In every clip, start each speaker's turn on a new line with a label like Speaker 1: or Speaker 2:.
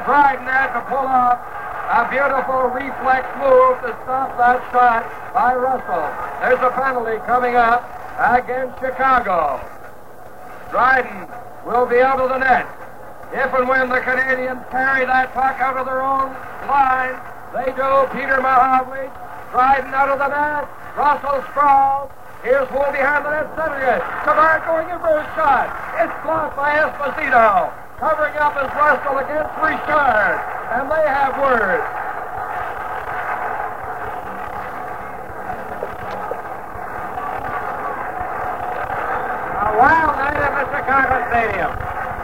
Speaker 1: Dryden had to pull off a beautiful reflex move to stop that shot by Russell. There's a penalty coming up against Chicago. Dryden will be out of the net. If and when the Canadians carry that puck out of their own line, they do. Peter Mahovlich, Dryden out of the net. Russell sprawls. Here's Wool behind the net, centering it. Savard going in for a shot. It's blocked by Esposito. Covering up is Russell against Richard. And they have words. A wild night at the Chicago Stadium.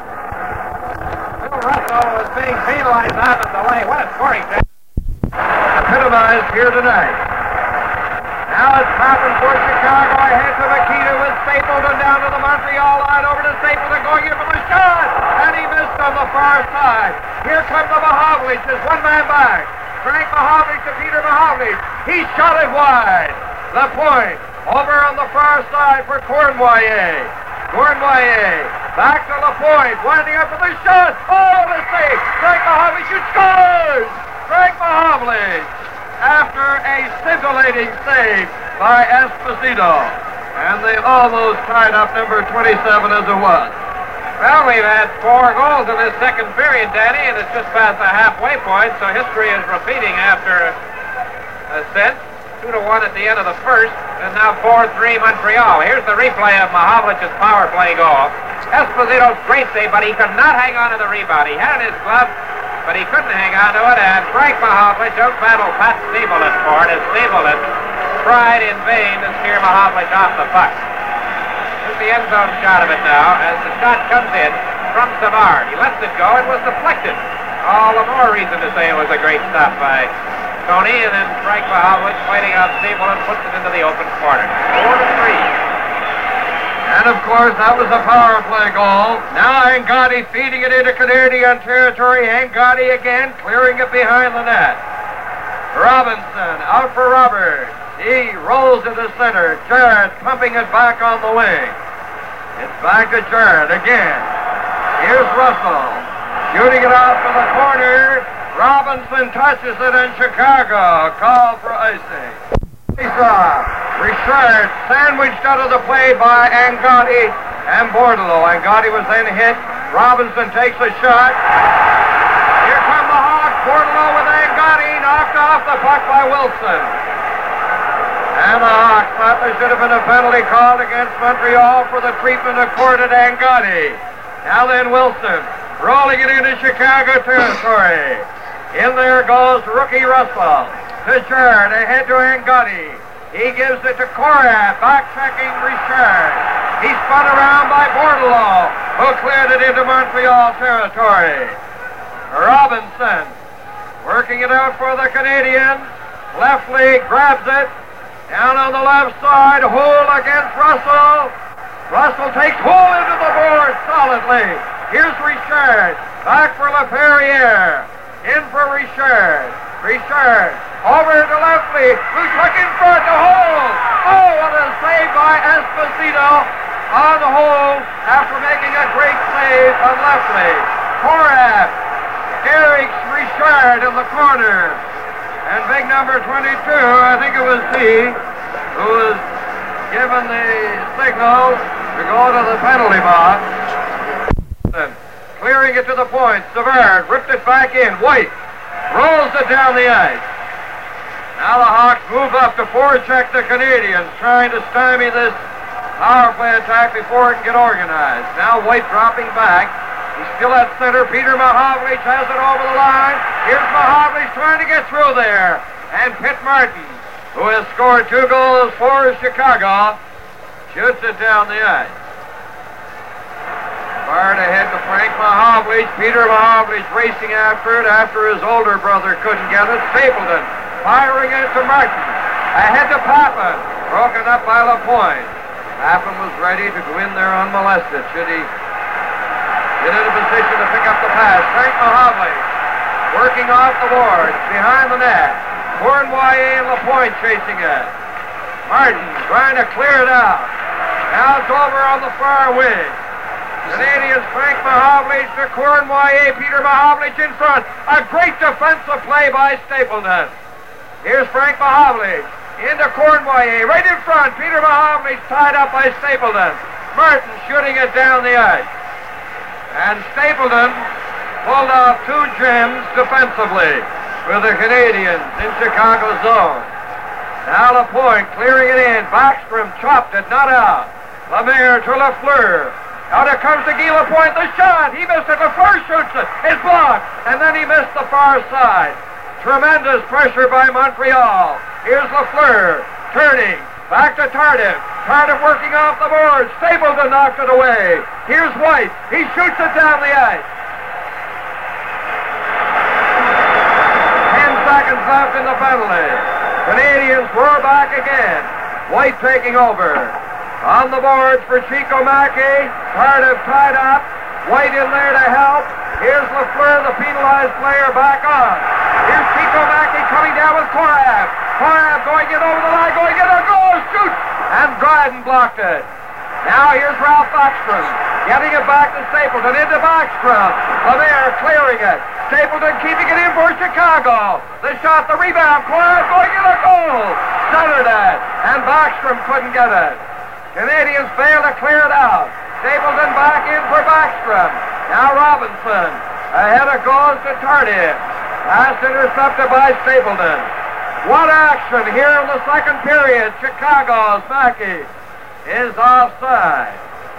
Speaker 1: Bill Russell was being penalized out of the way. What a scoring chance. Epitomized here tonight. Now it's popping for Chicago. Ahead to Makita with Stapleton down to the Montreal line. Over to Stapleton going in for the shot. And he missed on the far side. Here comes the Mahovlich. There's one man back. Frank Mahovlich to Peter Mahovlich. He shot it wide. The point over on the far side for Cournoyer. Cournoyer back to LaPointe. Winding up for the shot. Oh, the save. Frank Mahovlich shoots. Scores! Frank Mahovlich, after a scintillating save by Esposito. And they almost tied up number 27 as it was.
Speaker 2: Well, we've had 4 goals in this second period, Danny, and it's just past the halfway point, so history is repeating after a sense. 2-1 at the end of the first, and now 4-3 Montreal. Here's the replay of Mahovlich's power play goal. Esposito's great save, but he could not hang on to the rebound. He had it in his glove, but he couldn't hang on to it, and Frank Mahovlich out-battled Pat Stapleton for it, as Stapleton tried in vain to steer Mahovlich off the puck. Here's the end zone shot of it now, as the shot comes in from Savard. He lets it go, it was deflected. All the more reason to say it was a great stop by Tony, and then Frank Mahovlich fighting out Stapleton puts it into the open corner. 4-3.
Speaker 1: And of course, that was a power play goal. Now Angotti feeding it into Canadian territory. Angotti again clearing it behind the net. Robinson out for Roberts. He rolls into center. Jarrett pumping it back on the wing. It's back to Jarrett again. Here's Russell shooting it out to the corner. Robinson touches it in Chicago. Call for icing. Richard sandwiched out of the play by Angotti and Bordeleau. Angotti was then hit. Robinson takes a shot. Here come the Hawks. Bordeleau with Angotti. Knocked off the puck by Wilson. And the Hawks thought there should have been a penalty called against Montreal for the treatment accorded Angotti. Now then Wilson rolling it into Chicago territory. In there goes rookie Russell. To Jarrett, ahead to Angotti. He gives it to Korat, back-checking Richard. He's spun around by Bordeleau, who cleared it into Montreal territory. Robinson working it out for the Canadians. Left leg grabs it. Down on the left side, Houle against Russell. Russell takes Houle into the board solidly. Here's Richard. Back for LaPerriere. In for Richard. Richard over to Lefty, who's looking for it to Houle. Oh, what a save by Esposito on Houle after making a great save on Lefty. Korat carries Richard in the corner. And big number 22, I think it was he, who was given the signal to go to the penalty box. Clearing it to the point. Savard ripped it back in. White rolls it down the ice. Now the Hawks move up to forecheck the Canadians, trying to stymie this power play attack before it can get organized. Now White dropping back. He's still at center. Peter Mahovlich has it over the line. Here's Mahovlich trying to get through there. And Pitt Martin, who has scored 2 goals for Chicago, shoots it down the ice. Fired ahead to Frank Mahovlich. Peter Mahovlich racing after it after his older brother couldn't get it. Stapleton firing it to Martin. Ahead to Papin. Broken up by LaPointe. Papin was ready to go in there unmolested should he get in a position to pick up the pass. Frank Mahovlich working off the boards behind the net. Cournoyer and LaPointe chasing it. Martin trying to clear it out. Now it's over on the far wing. Canadians, Frank Mahovlich to Cournoyer. Peter Mahovlich in front. A great defensive play by Stapleton. Here's Frank Mahovlich into Cournoyer. Right in front. Peter Mahovlich tied up by Stapleton. Martin shooting it down the ice. And Stapleton pulled off two gems defensively for the Canadians in Chicago's zone. Now LaPointe clearing it in. Backstrom chopped it, not out. Lemaire to Lafleur. Out it comes to Guy LaPointe. The shot. He missed it. Lafleur shoots it. It's blocked. And then he missed the far side. Tremendous pressure by Montreal. Here's Lafleur turning. Back to Tardif. Tardif working off the board. Stapleton knocked it away. Here's White. He shoots it down the ice. 10 seconds left in the penalty. Canadians roar back again. White taking over. On the boards for Chico Mackey. Tardif tied up. White in there to help. Here's Lafleur, the penalized player, back on. Here's Chico Mackey coming down with Korab. Korab going in over the line, going in, a goal, shoots! And Dryden blocked it. Now here's Ralph Backstrom, getting it back to Stapleton, into Backstrom. Lemaire clearing it. Stapleton keeping it in for Chicago. The shot, the rebound, Korab going in, a goal! Centered it, and Backstrom couldn't get it. Canadians fail to clear it out. Stapleton back in for Backstrom. Now Robinson. Ahead it goes to Tardif. Pass intercepted by Stapleton. What action here in the second period. Chicago's Mackey is offside.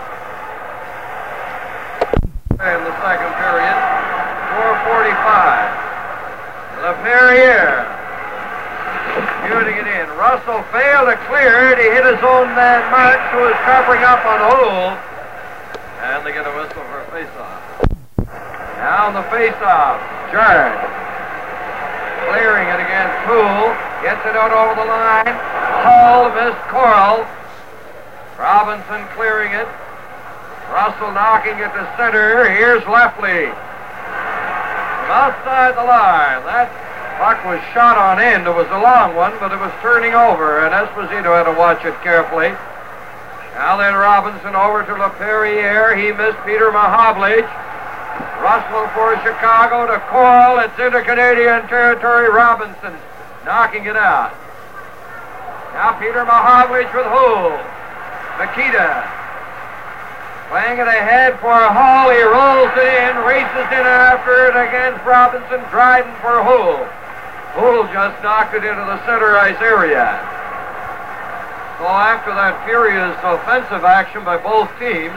Speaker 1: In the second period, 4:45. LaPerriere shooting it in. Russell failed to clear it. He hit his own man Marks, who was covering up on Houle. And they get a whistle for a face-off. Now on the face-off, Jard clearing it against Poole. Gets it out over the line. Hull missed Coral. Robinson clearing it. Russell knocking it to center. Here's Lefley. From outside the line. That puck was shot on end. It was a long one, but it was turning over, and Esposito had to watch it carefully. Now then Robinson over to LaPerriere. He missed Peter Mahovlich. Russell for Chicago to Coral. It's into Canadian territory. Robinson knocking it out. Now Peter Mahovlich with Houle. Makita playing it ahead for Hull. He rolls it in, races in after it against Robinson. Dryden for Houle. Houle just knocked it into the center ice area. So after that furious offensive action by both teams,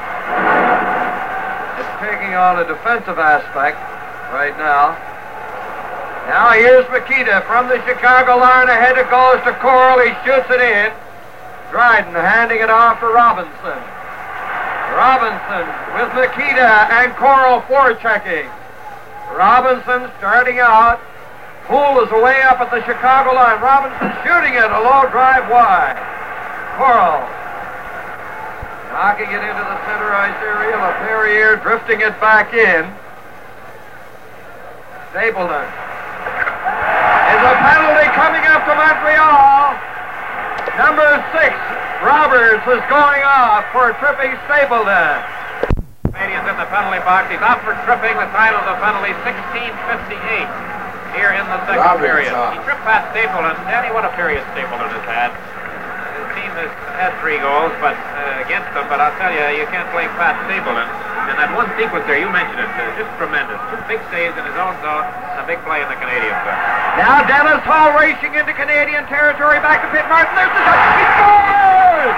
Speaker 1: it's taking on a defensive aspect right now. Now here's Makita from the Chicago line. Ahead it goes to Coral. He shoots it in. Dryden handing it off to Robinson. Robinson with Makita and Coral forechecking. Robinson starting out. Poole is away up at the Chicago line. Robinson shooting it. A low drive wide. Coral knocking it into the center ice area. LaPerriere drifting it back in. Stapleton. Is a penalty coming up to Montreal. Number 6, Roberts, is going off for tripping Stapleton.
Speaker 2: Canadians in the penalty box. He's off for tripping. The time of the penalty, 16:58 here in the second period. He tripped Pat Stapleton. Danny, what a period Stapleton has had. His team has had 3 goals against them, but I'll tell you, you can't blame Pat Stapleton. And that one sequence there, you mentioned it, just tremendous. 2 big saves in his own zone, and a big play in the Canadian zone.
Speaker 1: Now Dennis Hull racing into Canadian territory, back to Pitt Martin. There's the shot. He scores!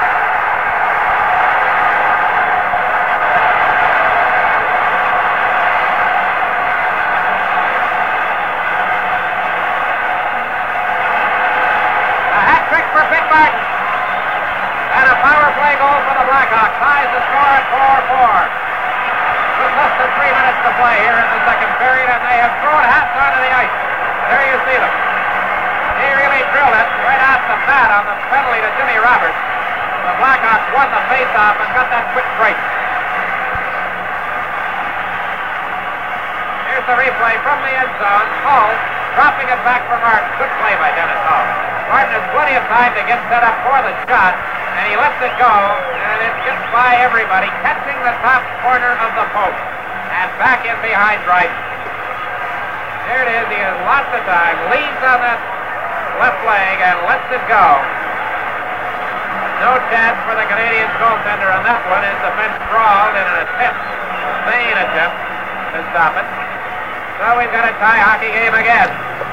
Speaker 2: A hat trick for Pitt Martin. And a power play goal for the Blackhawks. Ties the score at 4-4. With less than 3 minutes to play here in the second period, and they have thrown hats onto the ice. There you see them. He really drilled it right off the bat on the penalty to Jimmy Roberts. The Blackhawks won the face-off and got that quick break. Here's the replay from the end zone. Hull dropping it back for Martin. Good play by Dennis Hull. Martin has plenty of time to get set up for the shot. and he lets it go, and it gets by everybody, catching the top corner of the post, and back in behind Dryden. There it is. He has lots of time, leans on that left leg, and lets it go. No chance for the Canadian goaltender on that one. His defense crawled in an attempt, vain attempt, to stop it. So we've got a tie hockey game again.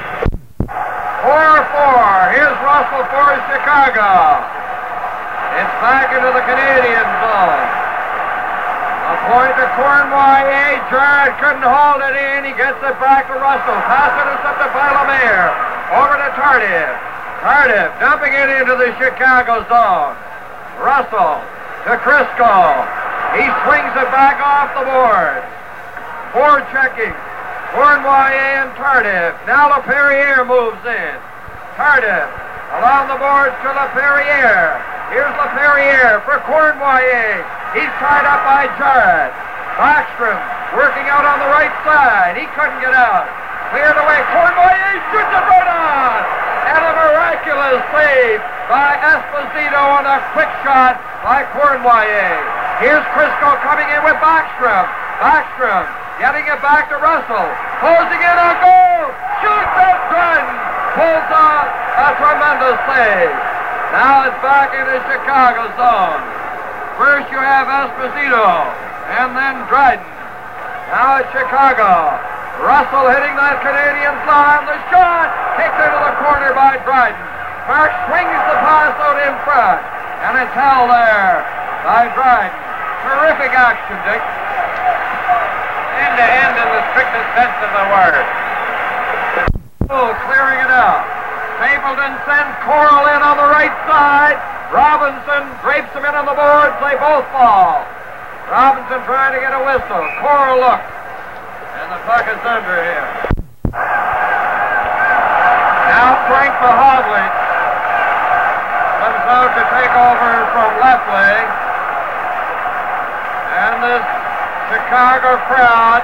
Speaker 1: 4-4. Here's Russell for Chicago. It's back into the Canadian zone. A point to Cournoyer. Jarrett couldn't hold it in. He gets it back to Russell. Passing it up to Bellemare. Over to Tardif. Tardif dumping it into the Chicago zone. Russell to Crisco. He swings it back off the board. Forechecking. Cournoyer and Tardif. Now LaPerriere moves in. Tardif along the boards to LaPerriere. Here's LaPerriere for Cournoyer. He's tied up by Jarrett. Backstrom working out on the right side. He couldn't get out. Cleared away. Cournoyer shoots it right on. And a miraculous save by Esposito on a quick shot by Cournoyer. Here's Crisco coming in with Backstrom. Backstrom getting it back to Russell. Closing in on goal. Shoots and Dryden pulls off a tremendous save. Now it's back in the Chicago zone. First you have Esposito, and then Dryden. Now it's Chicago. Russell hitting that Canadian side. The shot kicked into the corner by Dryden. Mark swings the pass out in front, and it's held there by Dryden. Terrific action, Dick.
Speaker 2: End to end in the strictest sense of the word.
Speaker 1: Oh, clearing it out. Stapleton sends Coral in on the right side. Robinson drapes him in on the boards. They both fall. Robinson trying to get a whistle. Coral looks. And the puck is under him. Now Frank Mahovlich comes out to take over from Lefley. And this Chicago crowd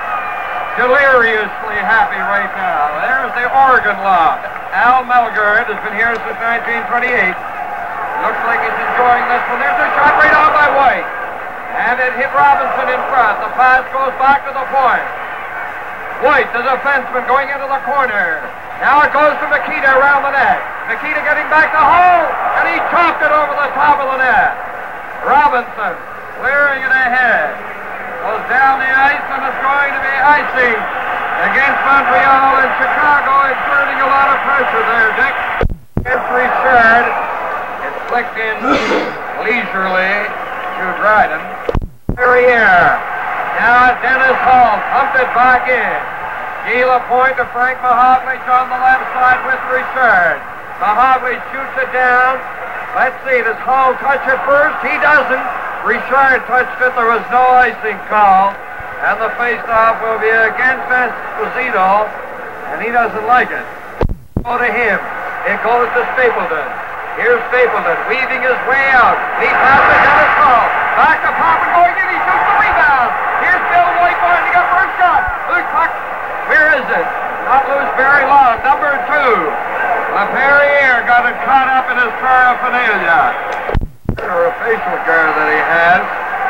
Speaker 1: deliriously happy right now. There's the organ loft. Al Melgard has been here since 1928. Looks like he's enjoying this one. There's a shot right on by White. And it hit Robinson in front. The pass goes back to the point. White, the defenseman, going into the corner. Now it goes to Mikita around the net. Mikita getting back to Hull, and he chopped it over the top of the net. Robinson clearing it ahead. Goes down the ice, and it's going to be icing against Montreal, and Chicago exerting a lot of pressure there, Dick. It's Richard. It's flicked in leisurely to Dryden. Perrier. Now Dennis Hull pumped it back in. Guy Lapointe to Frank Mahovlich on the left side with Richard. Mahovlich shoots it down. Let's see, does Hull touch it first? He doesn't. Richard touched it. There was no icing call. And the face-off will be against Esposito, and he doesn't like it. Go to him. It goes to Stapleton. Here's Stapleton weaving his way out. He passes Dennis Hull. Back to Poppin going in. He shoots the rebound. Here's Bill White winding up for a shot. Loose puck. Where is it? Not loose very long. Number 2. LaPerriere got it caught up in his paraphernalia. Or a facial guard that he has.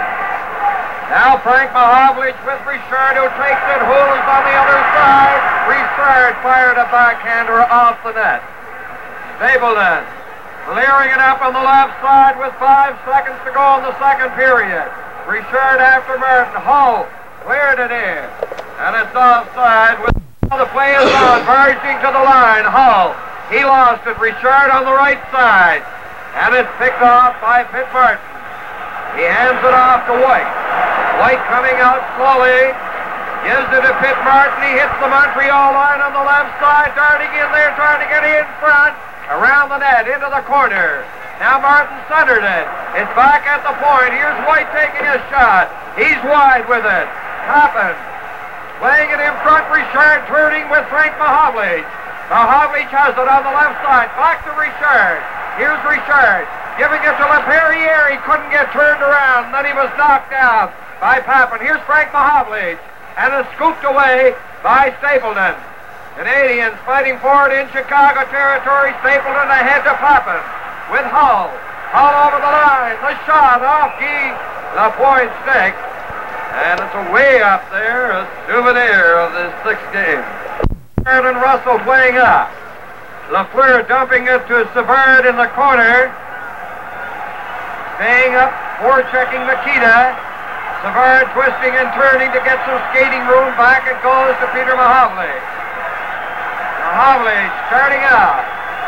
Speaker 1: Now Frank Mahovlich with Richard, who takes it. Hull is on the other side. Richard fired a backhander off the net. Stapleton clearing it up on the left side with 5 seconds to go in the second period. Richard after Martin. Hull cleared it in. And it's offside. The play is on. Marching to the line. Hull. He lost it. Richard on the right side. And it's picked off by Pitt Martin. He hands it off to White. White coming out slowly. Gives it to Pitt Martin. He hits the Montreal line on the left side. Darting in there, trying to get in front. Around the net, into the corner. Now Martin centered it. It's back at the point. Here's White taking a shot. He's wide with it. Toppin laying it in front. Richard turning with Frank Mahovlich. Mahovlich has it on the left side. Back to Richard. Here's Richard giving it to LaPerriere. He couldn't get turned around. Then he was knocked down by Pappen. Here's Frank Mahovlich. And it's scooped away by Stapleton. Canadians fighting for it in Chicago territory. Stapleton ahead to Pappen with Hull. all over the line. The shot off Guy Lapointe's stick. And it's way up there, a souvenir of this sixth game. And Russell playing up. Lafleur dumping it to Savard in the corner. Staying up, forechecking Makita. Savard twisting and turning to get some skating room. Back it goes to Peter Mahovlich. Mahovlich starting out.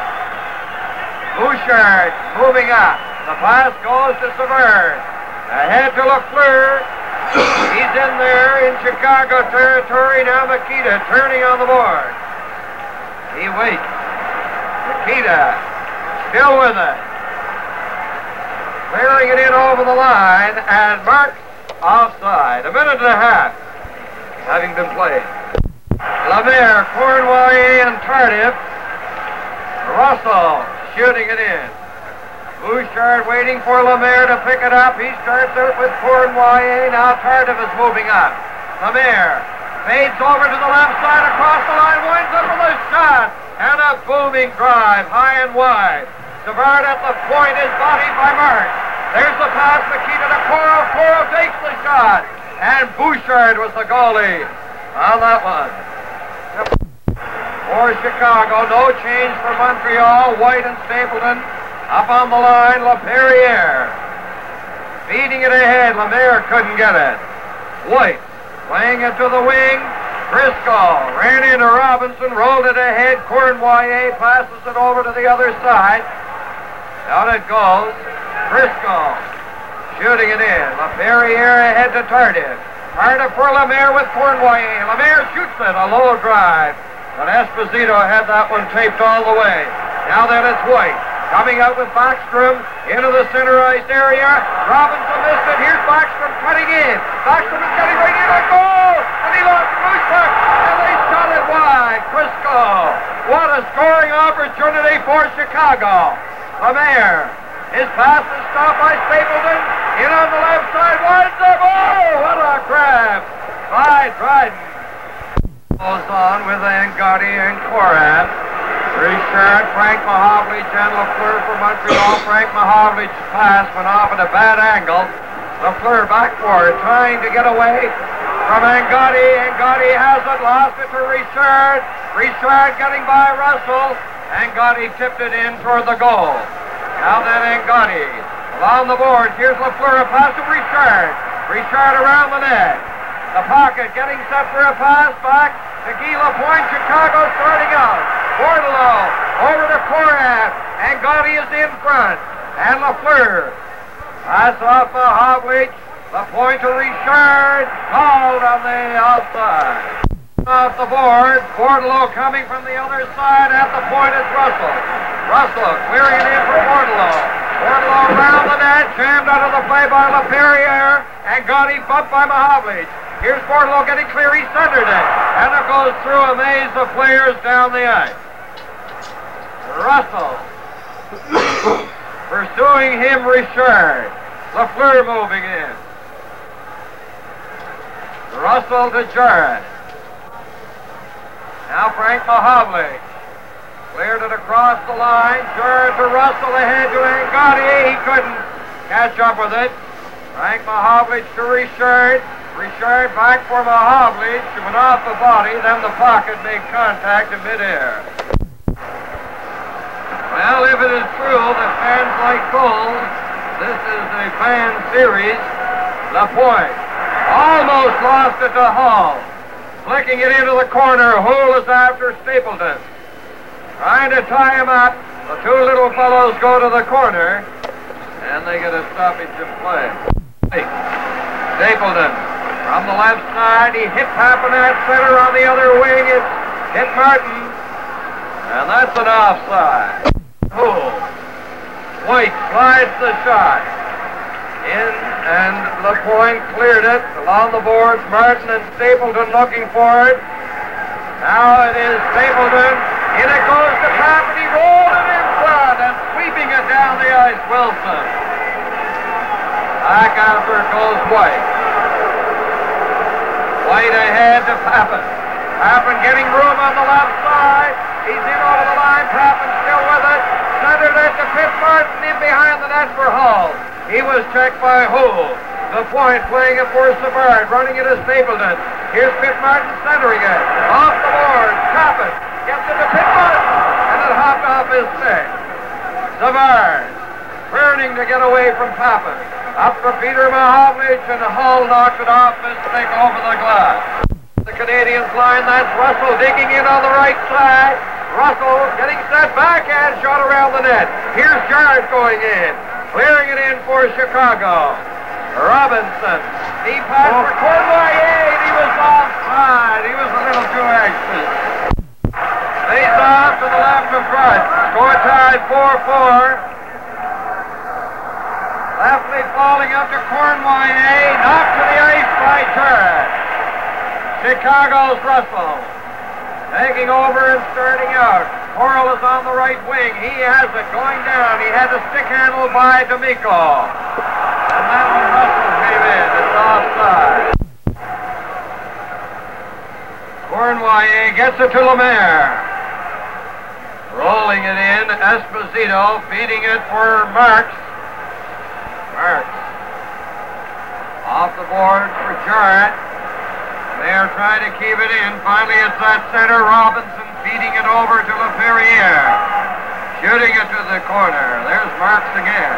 Speaker 1: Bouchard moving up. The pass goes to Savard. Ahead to Lafleur. He's in there in Chicago territory. Now Makita turning on the board. He waits. Makita still with it. Clearing it in over the line and marks offside. A minute and a half having been played. Lemaire, Cournoyer, and Tardif. Russell shooting it in. Bouchard waiting for Lemaire to pick it up. He starts out with Cournoyer. Now Tardif is moving up. Lemaire fades over to the left side across the line. Winds up with a shot. And a booming drive high and wide. Savard at the point is bodied by Mark. There's the pass. Makita to Coro. Coro takes the shot. And Bouchard was the goalie on that one. For Chicago, no change for Montreal. White and Stapleton. Up on the line, LaPerriere. Feeding it ahead, Lemaire couldn't get it. White playing it to the wing. Driscoll ran into Robinson, rolled it ahead. Cournoyer passes it over to the other side. Out it goes. Driscoll shooting it in. LaPerriere ahead to Tardif. Tardif for Lemaire with Cournoyer. Lemaire shoots it, a low drive. But Esposito had that one taped all the way. Now then it's White. Coming out with Backstrom into the center ice area. Robinson missed it. Here's Backstrom cutting in. Backstrom is getting right in a goal. And he lost the loose puck. And they shot it wide. Crisco. What a scoring opportunity for Chicago. Lemaire. His pass is stopped by Stapleton. In on the left side. Winds up. Oh, what a grab by Dryden. Goes on with Angotti and Korat. Richard, Frank Mahovlich, and Lafleur for Montreal. Frank Mahovlich's pass went off at a bad angle. Lafleur back for it, trying to get away from Angotti. Angotti has it, lost it to Richard. Richard getting by Russell. Angotti tipped it in toward the goal. Now then Angotti along the boards. Here's Lafleur, a pass to Richard. Richard around the net. The pocket getting set for a pass back to Guy Lapointe. Chicago starting out. Bordeleau over to Korat. Angotti is in front. And Lafleur. Pass off Mahovlich. Lapointe to Richard. Called on the outside. Off the board. Bordeleau coming from the other side. At the point is Russell. Russell clearing it in for Bordeleau. Bordeleau around the net. Jammed out of the play by LaPerriere. Angotti bumped by Mahovlich. Here's Bordeleau getting clear. He centered it. And it goes through a maze of players down the ice. Russell. Pursuing him, Richard. Lafleur moving in. Russell to Jarrett. Now Frank Mahovlich. Cleared it across the line. Jarrett to Russell ahead to Angotti. He couldn't catch up with it. Frank Mahovlich to Richard. Richard back for Mahovlich. She went off the body. Then the pocket made contact in midair. Well, if it is true that fans like gold, this is a fan series. Lapointe almost lost it to Hall. Flicking it into the corner. Hull is after Stapleton. Trying to tie him up. The two little fellows go to the corner. And they get a stoppage of play. Stapleton from the left side. He hit Papinet center on the other wing. It's hit Martin. And that's an offside. White slides the shot. In and Lapointe cleared it. Along the boards, Martin and Stapleton looking for it. Now it is Stapleton. In it goes to Papinet. He rolled it in front and sweeping it down the ice, Wilson. Back after it goes White. White ahead to Pappen. Pappen getting room on the left side. He's in over the line. Pappen still with it. centered it to Pit Martin in behind the net for Hull. He was checked by Hull. The point playing it for Savard, running it as Stapleton. Here's Pit Martin centering it. Off the board, Tappan gets it to Pit Martin, and it hopped off his stick. Savard, turning to get away from Tappan. Up for Peter Mahovlich, and Hull knocks it off his stick over the glass. The Canadians line, that's Russell digging in on the right side. Russell getting set backhand shot around the net. Here's Jarrett going in, clearing it in for Chicago. Robinson, he passed for Cournoyer, and he was offside. He was a little too anxious. Face off to the left of front. Score tied 4-4. Leftley falling up to Cournoyer, knocked to the ice by Jarrett. Chicago's Russell taking over and starting out. Coral is on the right wing. He has it going down. He had the stick handle by D'Amico. And that one Russell came in. It's offside. Cournoyer gets it to Lemaire. Rolling it in. Esposito feeding it for Marks. Marks. Off the board for Jarrett. They're trying to keep it in. Finally, it's that center. Robinson feeding it over to LaFerriere. Shooting it to the corner. There's Marks again.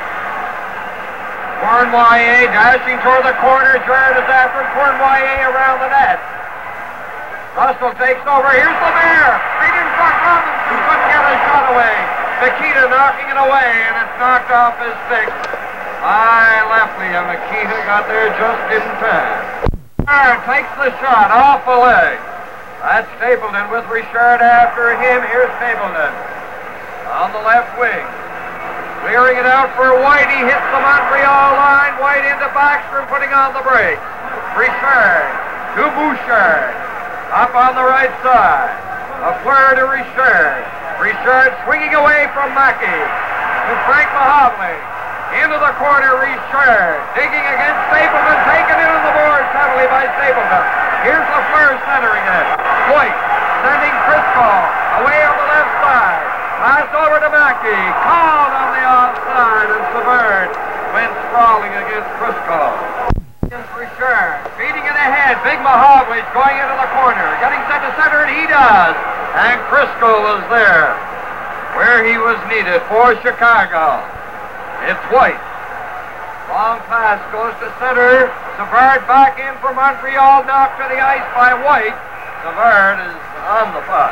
Speaker 1: Cournoyer dashing toward the corner. Jarrett is after Cournoyer around the net. Russell takes over. Here's Lemaire. Right in front. Robinson couldn't get a shot away. Makita knocking it away, and it's knocked off his stick by Leftley, and Makita got there just in time. Richard takes the shot off the leg. That's Stapleton with Richard after him. Here's Stapleton on the left wing. Clearing it out for White. He hits the Montreal line. White into Backstrom, putting on the brakes. Richard to Bouchard. Up on the right side. A flare to Richard. Richard swinging away from Mackey. To Frank Mahovlich. Into the corner, Richard. Digging against Stapleton. Taken in on the boards heavily by Stapleton. Here's LaFleur centering it. White sending Crisco away on the left side. Pass over to Mackey. Called on the offside, and Savard went sprawling against Crisco. Richard feeding it ahead. Big Mahovlich going into the corner. Getting set to center, and he does. And Crisco was there where he was needed for Chicago. It's White. Long pass goes to center. Savard back in for Montreal. Knocked to the ice by White. Savard is on the puck.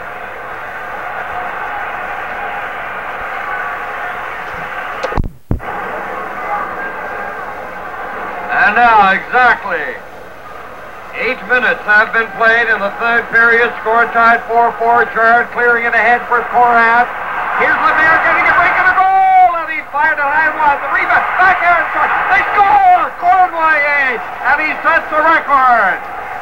Speaker 1: And now exactly 8 minutes have been played in the third period. Score tied 4-4. Jarrett clearing it ahead for Korath. Here's Lemaire getting a break and a goal, and he fired it high and wide. The rebound, backhand shot. They score! Cournoyer, and he sets the record.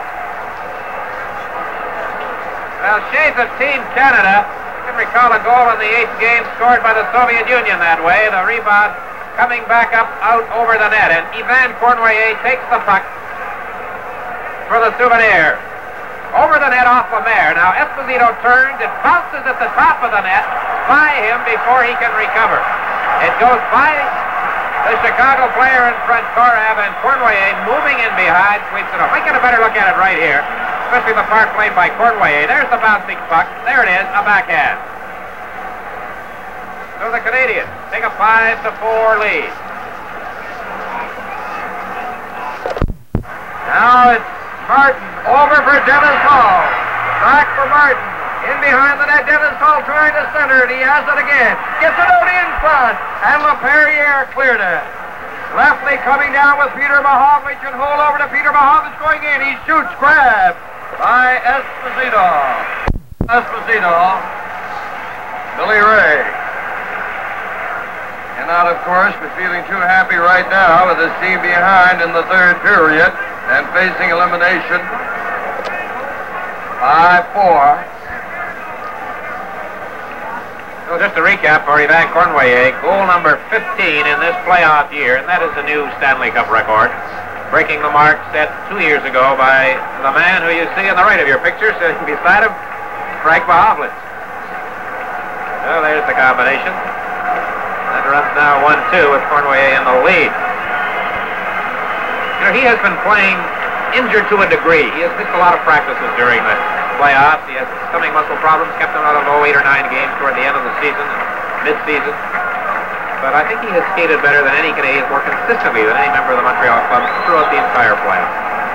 Speaker 2: Well, shades of Team Canada. You can recall a goal in the 8th game scored by the Soviet Union that way. The rebound coming back up out over the net, and Ivan Cournoyer takes the puck for the Souvenir. Over the net off Lemaire. Now Esposito turns. It bounces at the top of the net by him before he can recover. It goes by the Chicago player in front, Korath, and Cournoyer moving in behind sweeps it up. We get a better look at it right here, especially the part played by Cournoyer. There's the bouncing puck. There it is, a backhand. So the Canadians take a 5-4 lead.
Speaker 1: Now it's Martin over for Dennis Hall. Back for Martin. In behind the net, Dennis Hall trying to center it. He has it again. Gets it out in front. And LaPerriere cleared it. Leftley coming down with Peter Mahovlich, and hold over to Peter Mahovlich going in. He shoots, grab by Esposito. Esposito. Billy Ray. Cannot, of course, be feeling too happy right now with his team behind in the third period and facing elimination. 5-4.
Speaker 2: So just to recap for Ivan Cournoyer, goal number 15 in this playoff year, and that is the new Stanley Cup record, breaking the mark set 2 years ago by the man who you see on the right of your picture, sitting beside him, Frank Mahovlich. Well, there's the combination. That runs now 1-2 with Cournoyer in the lead. You know, he has been playing injured to a degree. He has missed a lot of practices during the playoffs. He has stomach muscle problems, kept him out of 8 or 9 games toward the end of the season and mid-season. But I think he has skated better than any Canadian, more consistently than any member of the Montreal club throughout the entire playoffs.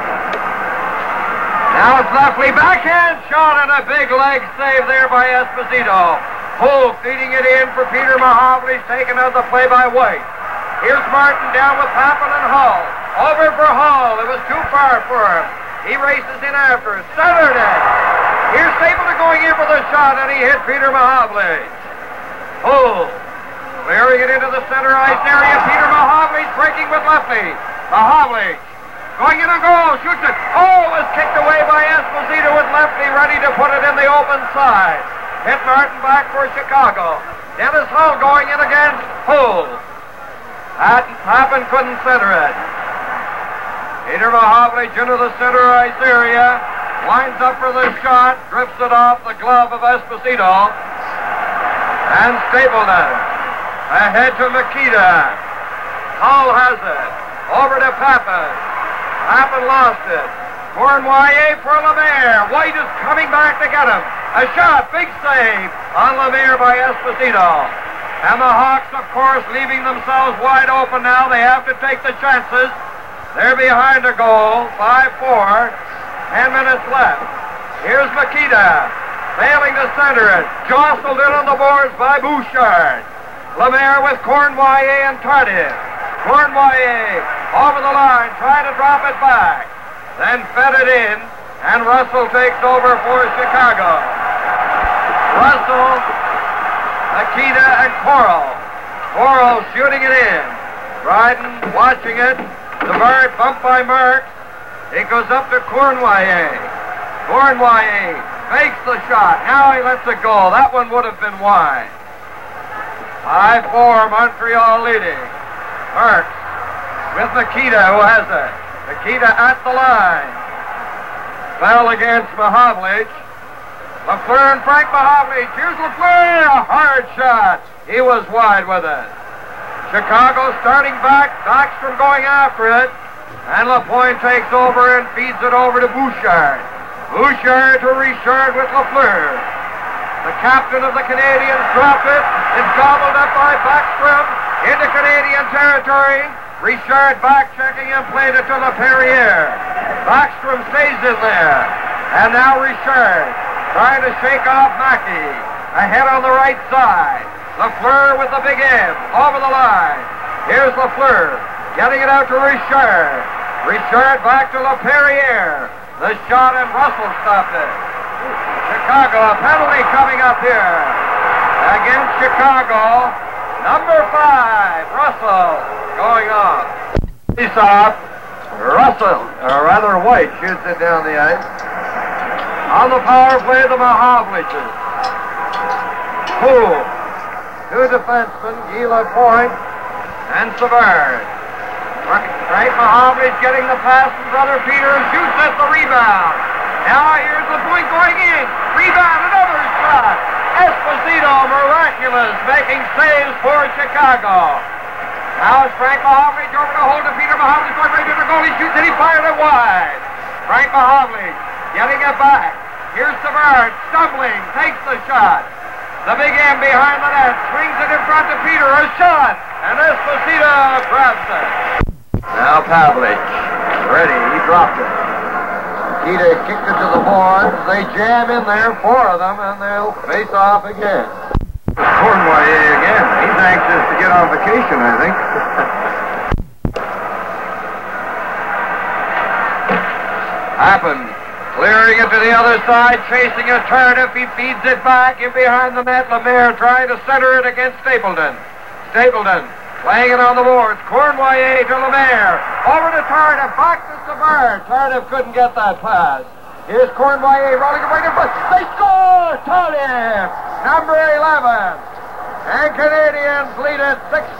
Speaker 1: Now it's Lefley backhand shot and a big leg save there by Esposito. Hull feeding it in for Peter Mahovely's taken out of the play by White. Here's Martin down with Pappen and Hull. Over for Hull. It was too far for him. He races in after it. Centered it. Here's Stapleton going in for the shot, and he hit Peter Mahovely. Hull clearing it into the center ice area. Peter Mahovely's breaking with Lefley. Mahovely going in a goal. Shoots it. Oh, it was kicked away by Esposito with Lefley ready to put it in the open side. Hit Martin back for Chicago. Dennis Hull going in against Hull. Pappen couldn't center it. Peter Mahovely into the center ice area. Winds up for the shot. Drifts it off the glove of Esposito. And Stapleton. Ahead to Mikita. Hull has it. Over to Pappen. Pappen lost it. Cournoyer for Lemaire. White is coming back to get him. A shot. Big save on Lemaire by Esposito. And the Hawks, of course, leaving themselves wide open now. They have to take the chances. They're behind a goal, 5-4, 10 minutes left. Here's Mikita, failing to center it. Jostled in on the boards by Bouchard. Lemaire with Cournoyer and Tardif. Cournoyer over the line, trying to drop it back. Then fed it in, and Russell takes over for Chicago. Russell, Mikita, and Coral. Coral shooting it in. Dryden watching it. Savard bumped by Merckx. It goes up to Cournoyer. Cournoyer fakes the shot. Now he lets it go. That one would have been wide. 5-4, Montreal leading. Merckx with Mikita, who has it. Mikita at the line. Fell against Mahovlich. Lafleur and Frank Mahovlich. Here's Lafleur. A hard shot. He was wide with it. Chicago starting back, Backstrom going after it, and Lapointe takes over and feeds it over to Bouchard. Bouchard to Richard with Lafleur. The captain of the Canadians dropped it. It's gobbled up by Backstrom into Canadian territory. Richard back checking and played it to LaPerriere. Backstrom stays in there. And now Richard trying to shake off Mackey. Ahead on the right side. Lafleur with the big M over the line. Here's Lafleur getting it out to Richard. Richard back to LaPerriere. The shot and Russell stopped it. Chicago, a penalty coming up here against Chicago. Number 5, Russell going off. Face off. Russell, or rather White, shoots it down the ice. On the power play, the Mahovliches. Poole. 2 defensemen, Guy Lapointe and Savard. Frank Mahovlich getting the pass from Brother Peter, shoots at the rebound. Now here's Lapointe going in. Rebound, another shot. Esposito, miraculous, making saves for Chicago. Now it's Frank Mahovlich over to hold to Peter Mahovlich, going right to the goal. He shoots and he fired it wide. Frank Mahovlich getting it back. Here's Savard, stumbling, takes the shot. The big M behind the net, swings it in front to Peter, a shot, and Esposito grabs it. Now Pavlich, ready, he dropped it. Nikita kicked it to the boards, they jam in there, 4 of them, and they'll face off again. Cournoyer again, he's anxious to get on vacation, I think. Happened. Clearing it to the other side, chasing a Tardif. He feeds it back in behind the net. Lemaire trying to center it against Stapleton. Stapleton playing it on the boards. Cournoyer to Lemaire. Over to Tardif. Back to Savard. Tardif couldn't get that pass. Here's Cournoyer rolling it right in front. They score! Tardif! Number 11. And Canadians lead it 6-4.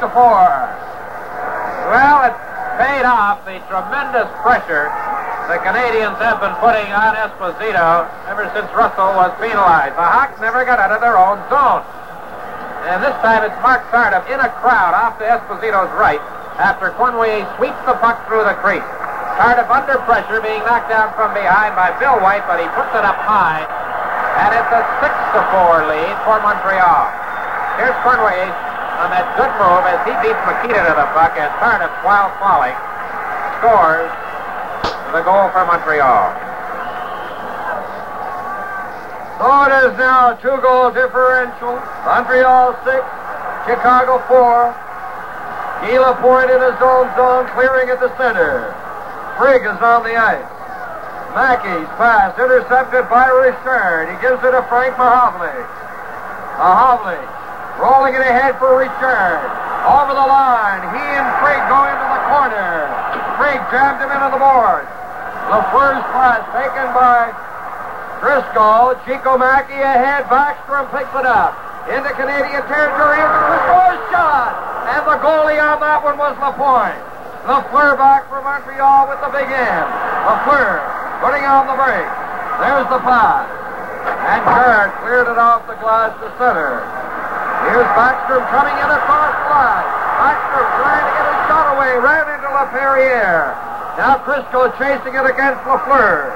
Speaker 2: Well, it paid off the tremendous pressure the Canadians have been putting on Esposito ever since Russell was penalized. The Hawks never got out of their own zone. And this time it's Mark Tardif in a crowd off to Esposito's right after Cournoyer sweeps the puck through the crease. Tardif under pressure, being knocked down from behind by Bill White, but he puts it up high. And it's a 6-4 lead for Montreal. Here's Cournoyer on that good move as he beats Makita to the puck, and Tardif, while falling, scores the goal for Montreal.
Speaker 1: So it is now a 2-goal differential. Montreal 6, Chicago 4. Guy Lapointe in his own zone, clearing at the center. Frigg is on the ice. Mackey's pass intercepted by Richard. He gives it to Frank Mahovlich. Mahovlich rolling it ahead for Richard. Over the line. He and Frigg go into the corner. Frigg jammed him into the boards. Lafleur's pass taken by Driscoll. Chico Mackey ahead. Backstrom picks it up. Into Canadian territory. Into Driscoll's shot. And the goalie on that one was Lapointe. Lafleur back for Montreal with the big end. Lafleur putting on the break. There's the pass. And Gerard cleared it off the glass to center. Here's Backstrom coming in across the line. Backstrom trying to get his shot away. Ran into LaPerriere. Now Crisco chasing it against Lafleur.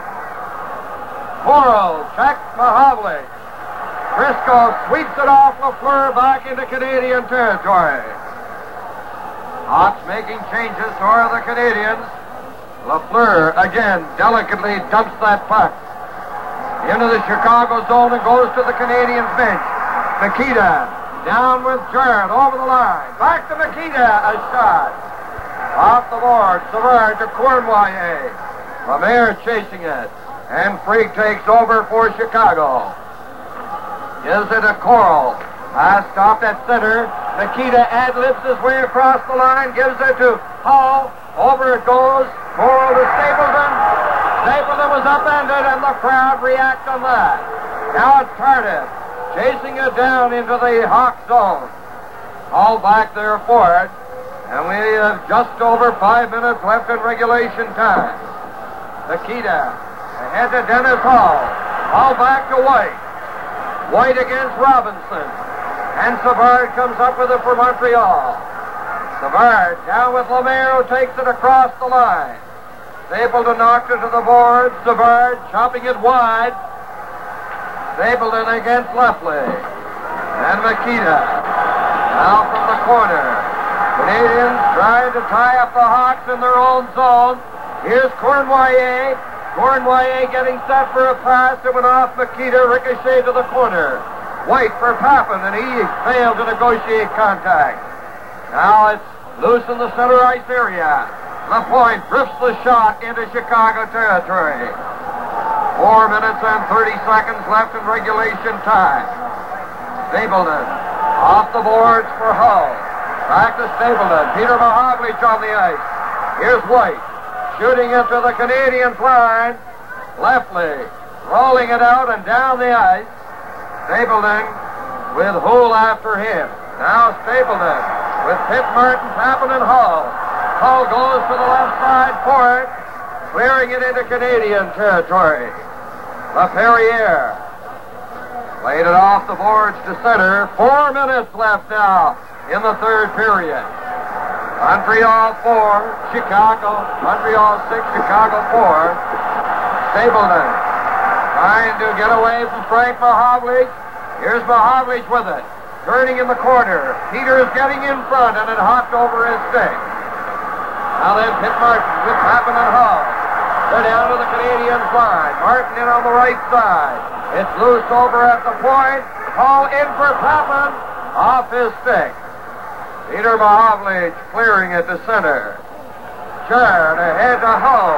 Speaker 1: Morrill checks Mahovlich. Crisco sweeps it off Lafleur back into Canadian territory. Hawks making changes for the Canadians. Lafleur again delicately dumps that puck into the Chicago zone and goes to the Canadians bench. Makita down with Gerard over the line. Back to Makita, a shot. Off the board, Savard to Cournoyer. Lemaire chasing it. And Frigg takes over for Chicago. Gives it to Coral. Pass stopped at center. Makita ad-libs his way across the line. Gives it to Hall. Over it goes. Coral to Stapleton. Stapleton was upended, and the crowd reacts on that. Now it's Tardif chasing it down into the Hawk zone. All back there for it. And we have just over 5 minutes left in regulation time. Makita ahead to Dennis Hall. Hall back to White. White against Robinson. And Savard comes up with it for Montreal. Savard down with Lemaire, who takes it across the line. Stapleton knocked it to the board. Savard chopping it wide. Stapleton against Lefley. And Makita now from the corner. Canadians trying to tie up the Hawks in their own zone. Here's Cournoyer. Cournoyer getting set for a pass. It went off Makita, ricochet to the corner. White for Pappen, and he failed to negotiate contact. Now it's loose in the center ice area. Lapointe drifts the shot into Chicago territory. 4 minutes and 30 seconds left in regulation time. Stapleton off the boards for Hull. Back to Stapleton. Peter Mahovlich on the ice. Here's White shooting it to the Canadians line. Lefley rolling it out and down the ice. Stapleton with Hull after him. Now Stapleton with Pitt, Martin, Pappen, and Hull. Hull goes to the left side for it, clearing it into Canadian territory. LaPerriere played it off the boards to center. 4 minutes left now in the third period. Montreal 4, Chicago. Montreal 6, Chicago 4. Stapleton trying to get away from Frank Mahovlich. Here's Mahovlich with it. Turning in the corner. Peter is getting in front, and it hopped over his stick. Now then, Pitt Martin with Pappen and Hull. They're down to the Canadians line. Martin in on the right side. It's loose over at the point. Hull in for Pappen. Off his stick. Peter Mahovlich clearing it to center. Gerard ahead to Hull.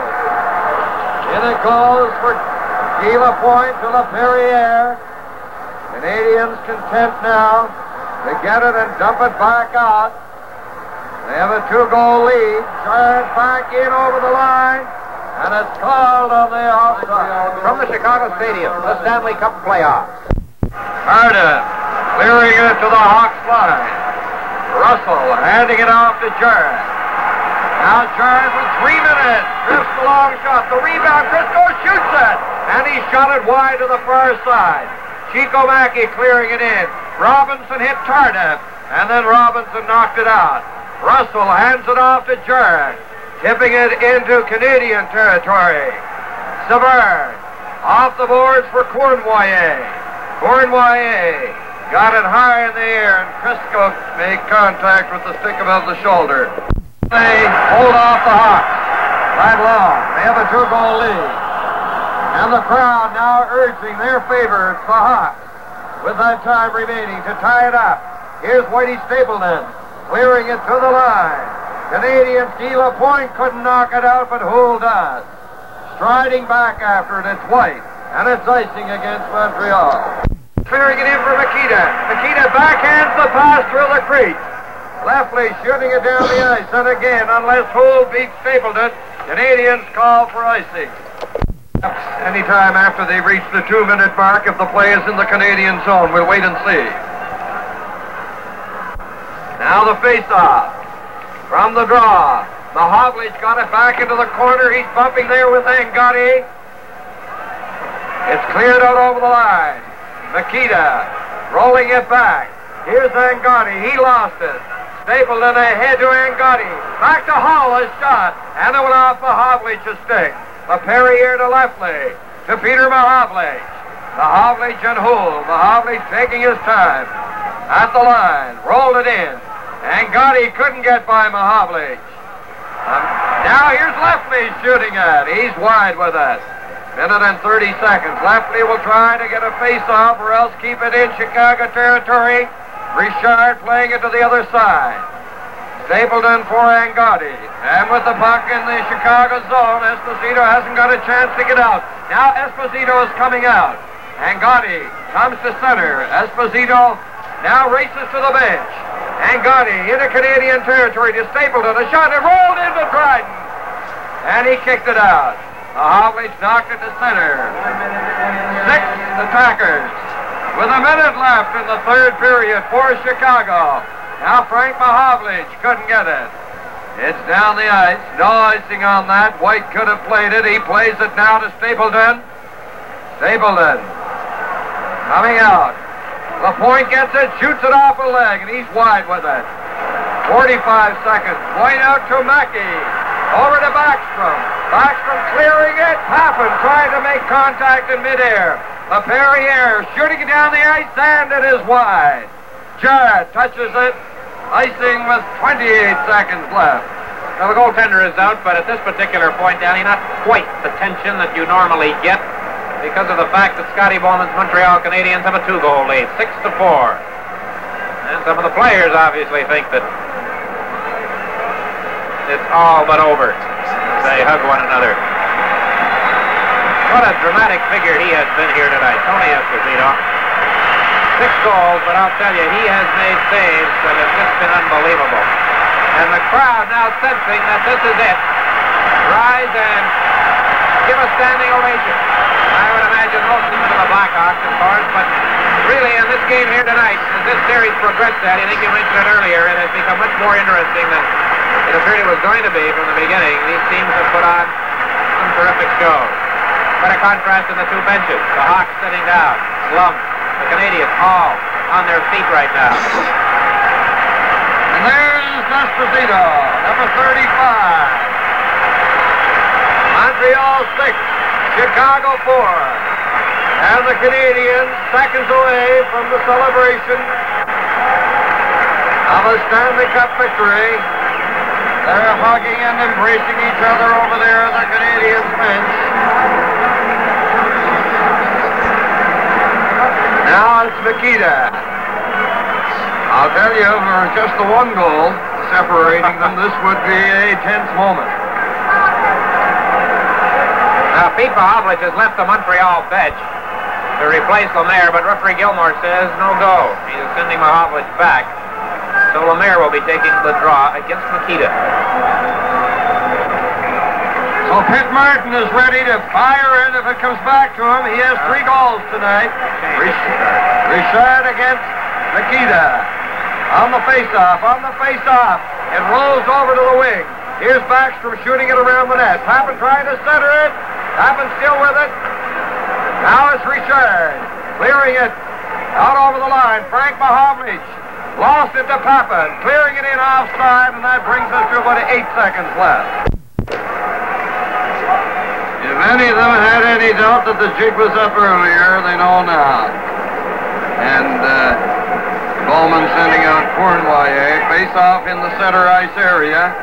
Speaker 1: In it goes for Guy Lapointe to LaPerriere. Canadians content now to get it and dump it back out. They have a 2-goal lead. Gerard back in over the line, and it's called on the outside.
Speaker 2: From the Chicago Stadium, the Stanley Cup playoffs.
Speaker 1: Tardif clearing it to the Hawks line. Russell handing it off to Gerard. Now Gerard for 3 minutes. Drifts the long shot. The rebound. Crisco shoots it. And he shot it wide to the far side. Chico Mackey clearing it in. Robinson hit Tardif, and then Robinson knocked it out. Russell hands it off to Jarrett, tipping it into Canadian territory. Savard off the boards for Cournoyer. Cournoyer got it high in the air, and Crisco made contact with the stick above the shoulder. They hold off the Hawks right along. They have a 2-goal lead. And the crowd now urging their favorites, the Hawks, with that time remaining to tie it up. Here's Whitey Stapleton clearing it to the line. Canadians, Guy Lapointe couldn't knock it out, but Houle does. Striding back after it, it's White, and it's icing against Montreal. Clearing it in for Makita. Makita backhands the pass through the crease. Leftley shooting it down the ice, and again, unless Houle beats Stapleton, Canadians call for icing. Anytime after they reach the 2-minute mark, if the play is in the Canadian zone, we'll wait and see. Now the face-off from the draw. Mahovlich got it back into the corner. He's bumping there with Angotti. It's cleared out over the line. Makita rolling it back. Here's Angotti. He lost it. Stapleton ahead to Angotti. Back to Hall, a shot. And it went off Mahovlich's stick. Perrier to Leftley. To Peter Mahovlich. Mahovlich and Houle. Mahovlich taking his time. At the line. Rolled it in. Angotti couldn't get by Mahovlich. Now here's Leftley shooting at. He's wide with that. Minute and 30 seconds. Leftley will try to get a face-off or else keep it in Chicago territory. Richard playing it to the other side. Stapleton for Angotti. And with the puck in the Chicago zone, Esposito hasn't got a chance to get out. Now Esposito is coming out. Angotti comes to center. Esposito now races to the bench. Angotti into Canadian territory to Stapleton. A shot, it rolled into Dryden. And he kicked it out. Mahovlich knocked it to center. 6 attackers. With a minute left in the third period for Chicago. Now Frank Mahovlich couldn't get it. It's down the ice. No icing on that. White could have played it. He plays it now to Stapleton. Stapleton coming out. Lapointe gets it, shoots it off a leg, and he's wide with it. 45 seconds. Point out to Mackey. Over to Backstrom. Backstrom clearing it. Pappen trying to make contact in midair. Perrier shooting it down the ice, and it is wide. Jarrett touches it. Icing with 28 seconds left.
Speaker 2: Now the goaltender is out, but at this particular point, Danny, not quite the tension that you normally get because of the fact that Scotty Bowman's Montreal Canadiens have a 2-goal lead, 6-4. And some of the players obviously think that it's all but over. They hug one another. What a dramatic figure he has been here tonight, Tony Esposito. 6 goals, but I'll tell you, he has made saves that have just been unbelievable. And the crowd now sensing that this is it. Rise and give a standing ovation. I would imagine most of them to the Blackhawks, of course, but really in this game here tonight, as this series progressed, I think you mentioned it earlier, it has become much more interesting than it appeared it was going to be from the beginning. These teams have put on some terrific shows. What a contrast in the two benches. The Hawks sitting down, slumped. The Canadians all on their feet right now.
Speaker 1: And there's Esposito, number 35. Montreal 6, Chicago 4. And the Canadians seconds away from the celebration of a Stanley Cup victory. They're hugging and embracing each other over there in the Canadiens bench. Now it's Makita. I'll tell you, if there was just the 1 goal separating them, this would be a tense moment.
Speaker 2: Now, Pete Mahovlich has left the Montreal bench to replace Lemaire, but referee Gilmore says no go. He is sending Mahovlich back. So Lemaire will be taking the draw against Makita.
Speaker 1: So Pitt Martin is ready to fire in if it comes back to him. He has 3 goals tonight. Richard against Makita. On the face-off, It rolls over to the wing. Here's Backstrom shooting it around the net. Pappen trying to center it. Pappen still with it. Now it's Richard clearing it Out over the line, Frank Mahovlich lost it to Papin, clearing it in offside, and that brings us to about 8 seconds left. If any of them had any doubt that the jig was up earlier, they know now. And Bowman sending out Cournoyer, face off in the center ice area.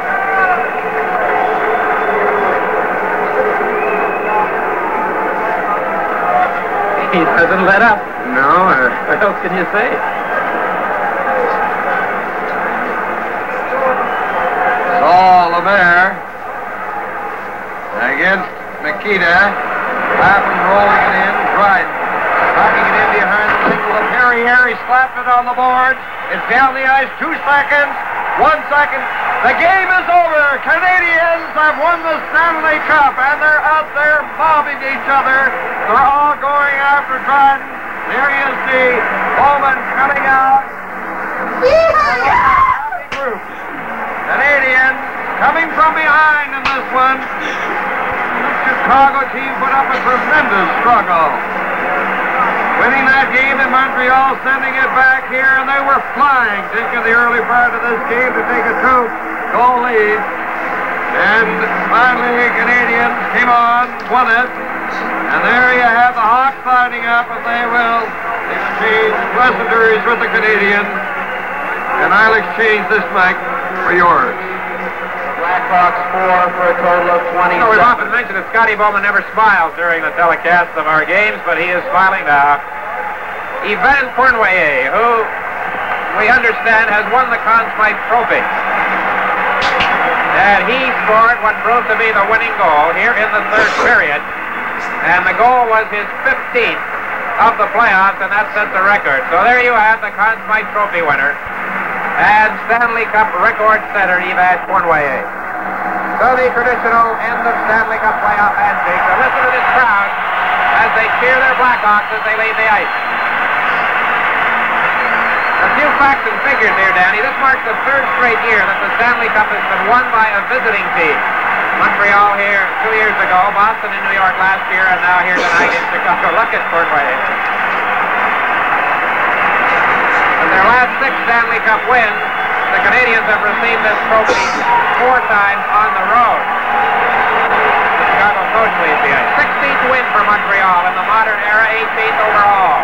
Speaker 2: He doesn't let up.
Speaker 1: No.
Speaker 2: What else can you say?
Speaker 1: Saul LeBert against Mikita. Papin rolling it in. Dryden knocking it in behind the single of Perrier. He slapped it on the boards. It's down the ice. 2 seconds. 1 second. The game is over. Canadians have won the Stanley Cup, and they're out there mobbing each other. They're all going after Dryden. There he is, the Bowman coming out. Happy group. Canadians coming from behind in this one. The Chicago team put up a tremendous struggle. Winning that game in Montreal, sending it back here, and they were flying, taking the early part of this game to take a 2-goal lead. And finally, Canadians came on, won it. And there you have the Hawks lining up, and they will exchange pleasantries with the Canadians. And I'll exchange this mic for yours.
Speaker 3: Blackhawks 4 for a total of 27.
Speaker 2: We've often mentioned that Scotty Bowman never smiles during the telecast of our games, but he is smiling now. Yvan Cournoyer, who we understand has won the Conn Smythe Trophy. And he scored what proved to be the winning goal here in the third period. And the goal was his 15th of the playoffs, and that set the record. So there you have the Conn Smythe Trophy winner and Stanley Cup record setter Yvan Cournoyer. So the traditional end of Stanley Cup playoff handshake. So listen to this crowd as they cheer their Blackhawks as they leave the ice. A few facts and figures here, Danny. This marks the third straight year that the Stanley Cup has been won by a visiting team. Montreal here 2 years ago, Boston in New York last year, and now here tonight in Chicago. Look at Cournoyer. In their last 6 Stanley Cup wins, the Canadians have received this trophy 4 times on the road. The Chicago coach leads the ice. 16th win for Montreal in the modern era, 18th overall.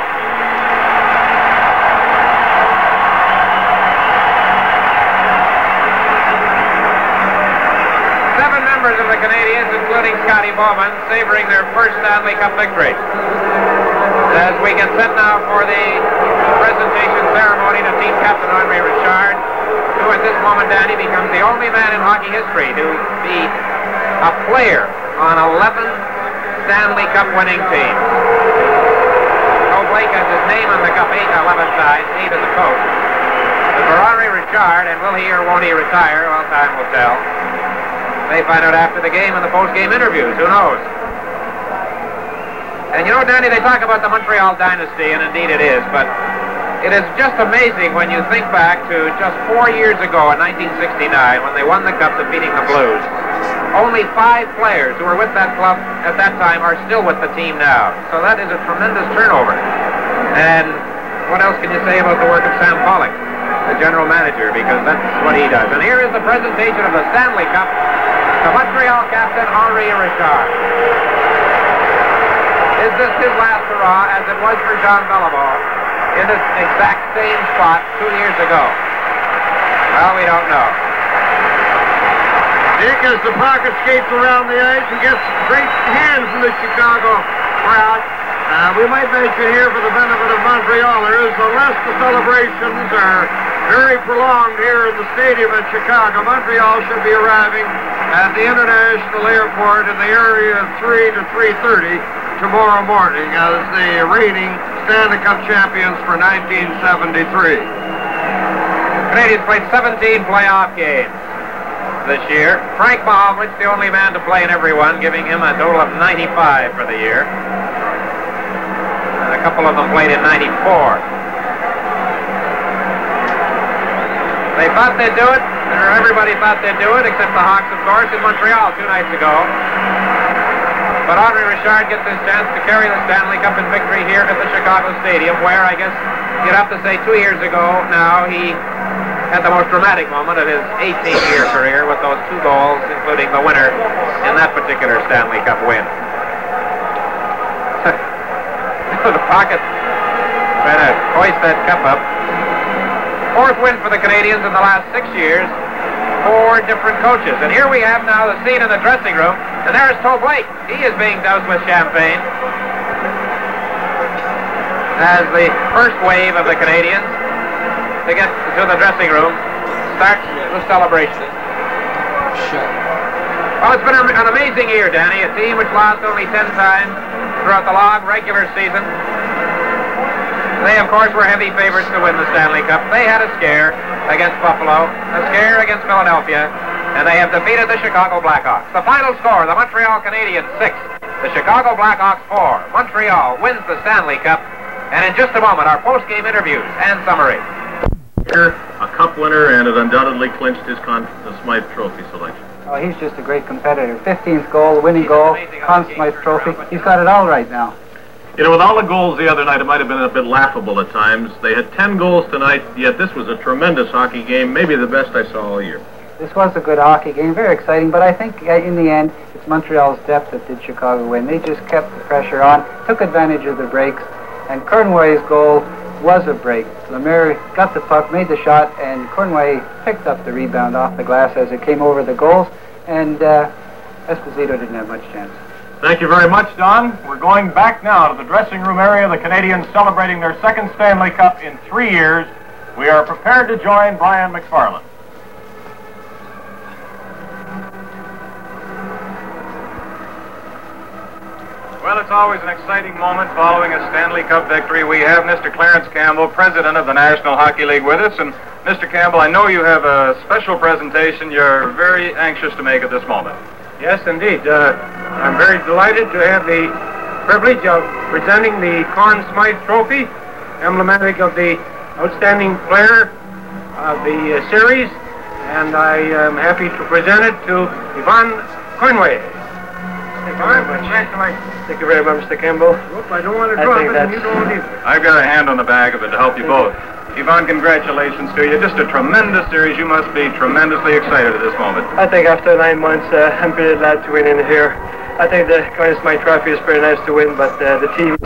Speaker 2: Members of the Canadians, including Scotty Bowman, savoring their first Stanley Cup victory. As we get set now for the presentation ceremony to team captain Henri Richard, who at this moment, Danny, becomes the only man in hockey history to be a player on 11 Stanley Cup winning teams. Joe Blake has his name on the cup 11 times, 8 as a coach. But for Henri Richard, and will he or won't he retire? Well, time will tell. May find out after the game and the post-game interviews. Who knows? And you know, Danny, they talk about the Montreal dynasty, and indeed it is, but it is just amazing when you think back to just 4 years ago in 1969 when they won the Cup defeating the Blues. Only 5 players who were with that club at that time are still with the team now. So that is a tremendous turnover. And what else can you say about the work of Sam Pollock, the general manager, because that's what he does. And here is the presentation of the Stanley Cup. The Montreal captain, Henri Richard. Is this his last hurrah, as it was for Jean Beliveau, in this exact same spot 2 years ago? Well, we don't know.
Speaker 1: Dick, as the pocket skates around the ice and gets great hands from the Chicago crowd. We might mention here for the benefit of Montrealers, unless the celebrations are very prolonged here in the stadium in Chicago, Montreal should be arriving at the International Airport in the area of 3 to 3:30 tomorrow morning as the reigning Stanley Cup champions for 1973.
Speaker 2: Canadians played 17 playoff games this year. Frank Mahovlich, the only man to play in every one, giving him a total of 95 for the year. And a couple of them played in 94. They thought they'd do it, or everybody thought they'd do it, except the Hawks, of course, in Montreal 2 nights ago. But Andre Richard gets his chance to carry the Stanley Cup in victory here at the Chicago Stadium, where I guess you'd have to say 2 years ago now he had the most dramatic moment of his 18-year career with those 2 goals, including the winner in that particular Stanley Cup win. The Pocket trying to hoist that cup up. 4th win for the Canadians in the last 6 years. 4 different coaches. And here we have now the scene in the dressing room. And there's Toe Blake. He is being doused with champagne as the first wave of the Canadians to get to the dressing room starts the celebration. Well, it's been an amazing year, Danny. A team which lost only 10 times throughout the long regular season. They, of course, were heavy favorites to win the Stanley Cup. They had a scare against Buffalo, a scare against Philadelphia, and they have defeated the Chicago Blackhawks. The final score, the Montreal Canadiens 6, the Chicago Blackhawks 4. Montreal wins the Stanley Cup, and in just a moment, our post-game interviews and summary.
Speaker 4: A cup winner, and it undoubtedly clinched his Smythe Trophy selection.
Speaker 5: Oh, he's just a great competitor. 15th goal, winning goal, Conn Smythe Trophy. He's got it all right now.
Speaker 4: You know, with all the goals the other night, it might have been a bit laughable at times. They had 10 goals tonight, yet this was a tremendous hockey game, maybe the best I saw all year.
Speaker 5: This was a good hockey game, very exciting, but I think in the end, it's Montreal's depth that did Chicago win. They just kept the pressure on, took advantage of the breaks, and Cournoy's goal was a break. Lemaire got the puck, made the shot, and Cournoy picked up the rebound off the glass as it came over the goals, and Esposito didn't have much chance.
Speaker 1: Thank you very much, Don. We're going back now to the dressing room area. The Canadians celebrating their 2nd Stanley Cup in 3 years. We are prepared to join Brian McFarland. Well, it's always an exciting moment following a Stanley Cup victory. We have Mr. Clarence Campbell, president of the National Hockey League, with us. And Mr. Campbell, I know you have a special presentation you're very anxious to make at this moment.
Speaker 6: Yes, indeed. I'm very delighted to have the privilege of presenting the Conn Smythe Trophy, emblematic of the outstanding player of the series, and I am happy to present it to Yvon Cournoy. Thank you very much. Thank you very much, Mr. Campbell. Oop, I don't want to drop it, and you don't either.
Speaker 1: I've got a hand on the back of it to help you both. Yvon, congratulations to you. Just a tremendous series. You must be tremendously excited at this moment.
Speaker 6: I think after 9 months, I'm pretty glad to win in here. I think the Conn Smythe Trophy is pretty nice to win, but the team